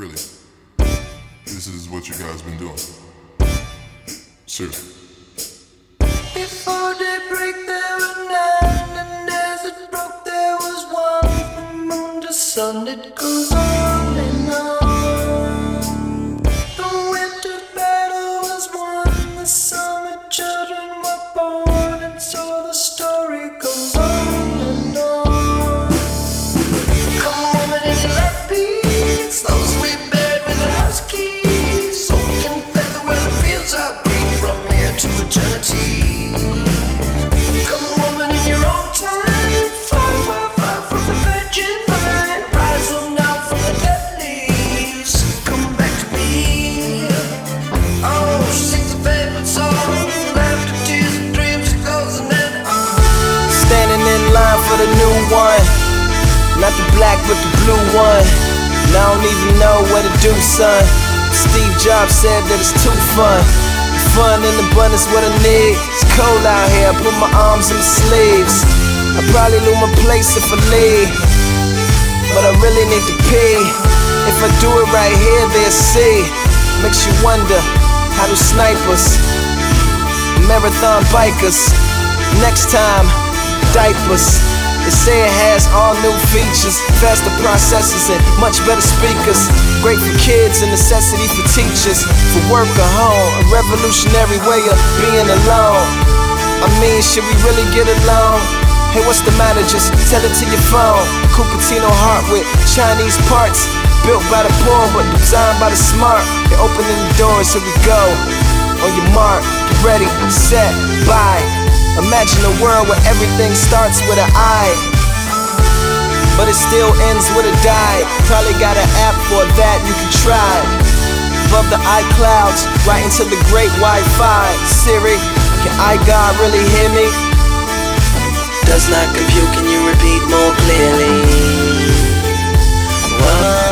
Really. This is what you guys been doing. Seriously. Before daybreak there were nine, and as it broke there was one. From moon to sun it goes on and on. The winter battle was won, the summer children were born, and so the story goes on and on. Come woman in your left beat, slow sweet bed with a house key, soaking feather where the fields are green from here to eternity. Come woman in your own time, far, far, far from the virgin vine. Rise up now from the dead leaves, come back to me. Oh, she sings a favorite song, laughter, tears, and dreams, it goes and then on. Standing in line for the new one, not the black but the blue one. And I don't even know what to do, son. Steve Jobs said that it's too fun. Fun in abundance, what I need. It's cold out here, I put my arms in the sleeves. I probably lose my place if I leave, but I really need to pee. If I do it right here, they'll see. Makes you wonder, how do snipers, marathon bikers, next time, diapers. They say it has all new features, faster processors and much better speakers. Great for kids, a necessity for teachers, for work or home, a revolutionary way of being alone. I mean, should we really get along? Hey, what's the matter? Just tell it to your phone. Cupertino heart with Chinese parts, built by the poor but designed by the smart. They're opening the doors, here we go. On your mark, get ready, set, bye. Imagine a world where everything starts with an I, but it still ends with a die. Probably got an app for that, you can try. Above the iClouds, right into the great Wi-Fi. Siri, can iGod really hear me? Does not compute, can you repeat more clearly? Whoa.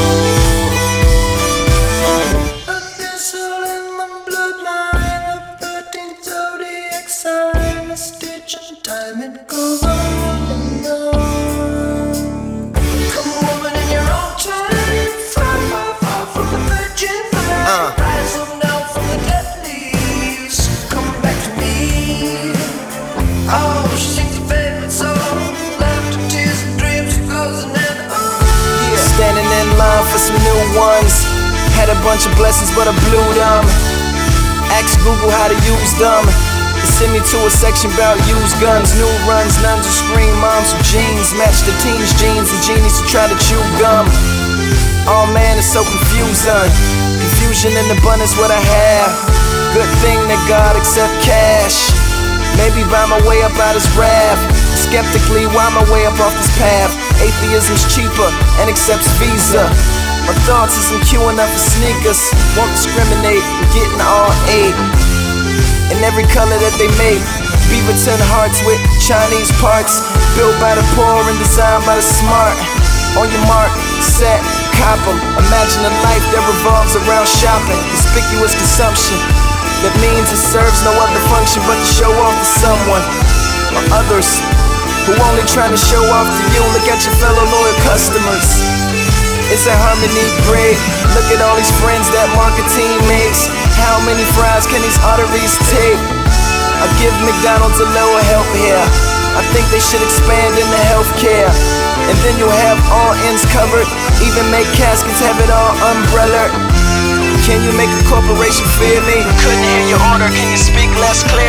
Time it goes on and on. Come woman in your own time, far, far, far from the virgin vine. Rise up now from the dead leaves, come back to me. Oh, she sings a favorite song, laughter, tears, and dreams, it goes and then on. Yeah. Standing in line for some new ones, had a bunch of blessings but I blew them. Ask Google how to use them. Send me to a section about used guns, new runs, nuns who scream, moms who jeans, match the teens' jeans and genies who try to chew gum. Oh man, it's so confusing. Confusion in abundance, what I have. Good thing that God accept cash. Maybe buy my way up out his wrath. Skeptically, why my way up off this path? Atheism's cheaper and accepts Visa. My thoughts is I'm queuing up for sneakers. Won't discriminate, I'm getting all eight. In every color that they make, Beaverton hearts with Chinese parts, built by the poor and designed by the smart. On your mark, set, cop 'em. Imagine a life that revolves around shopping, conspicuous consumption. That means it serves no other function but to show off to someone or others who only trying to show off to you. Look at your fellow loyal customers. Isn't harmony great? Look at all these friends that marketing makes. How many fries can these arteries take? I give McDonald's a little help here. I think they should expand into healthcare. And then you'll have all ends covered. Even make caskets, have it all umbrella. Can you make a corporation fear me? Couldn't hear your order, can you speak less clear?